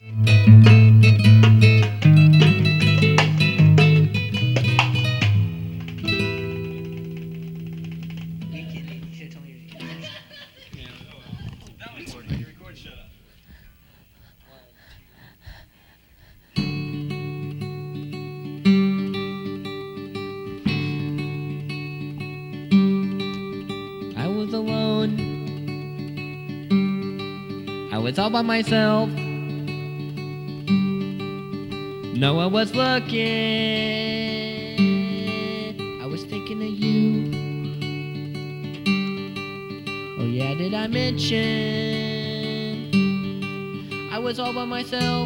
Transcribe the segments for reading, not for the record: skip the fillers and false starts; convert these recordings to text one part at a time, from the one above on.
I was alone. I was all by myself. No one was looking. I was thinking of you. Oh yeah, did I mention I was all by myself?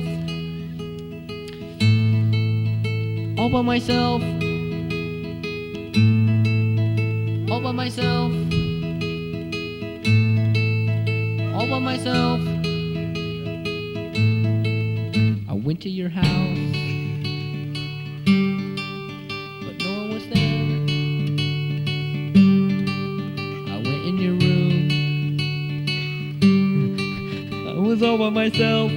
All by myself. All by myself. All by myself. I went to your house, but no one was there. I went in your room. I was all by myself.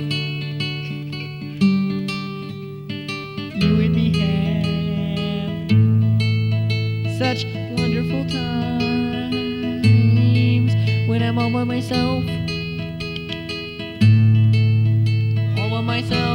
You and me have such wonderful times when I'm all by myself. All by myself.